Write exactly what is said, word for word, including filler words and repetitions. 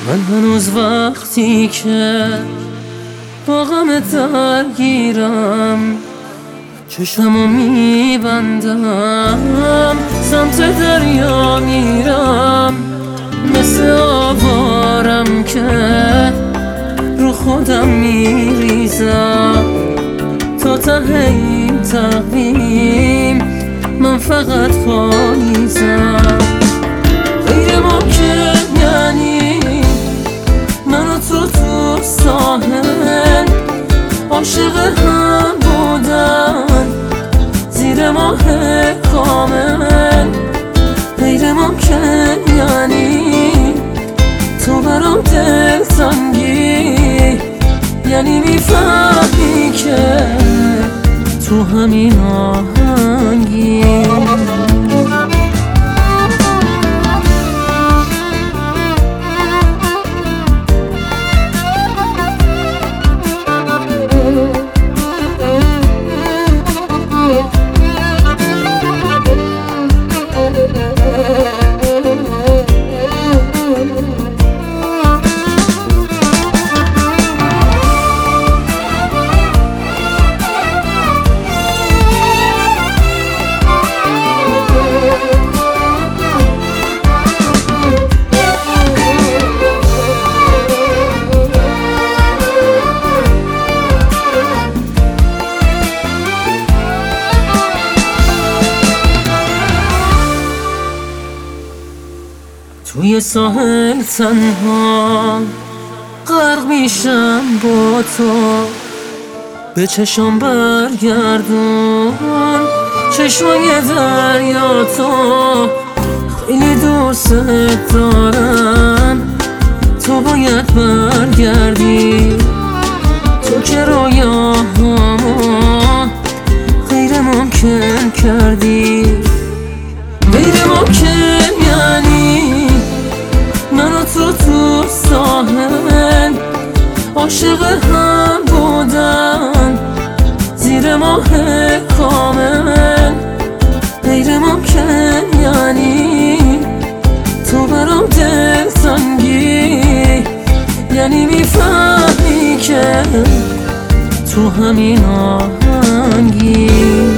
من هنوز وقتی که با غم درگیرم چشمو میبندم، سمت دریا میرم، مثل آوارم که رو خودم میریزم. تا ته این تقویم من فقط پاییزم. غیر ممکن یعنی من و تو تو ساحل عاشق هم بودن زیر ماه کامل. غیر ممکن یعنی تو برام دلتنگی، یعنی میفهمی که تو همین آهنگی. توی ساحل تنها غرق میشم با تو، به چشم برگردون چشمای دریا تو. خیلی دوست دارم تو باید برگردی، تو که رویاهامو غیر ممکن کردی. غیر ممکن یعنی من و تو تو ساحل عاشق هم بودن زیر ماه کامل. غیر ممکن یعنی تو برام دلتنگی، یعنی میفهمی که تو همین آهنگی.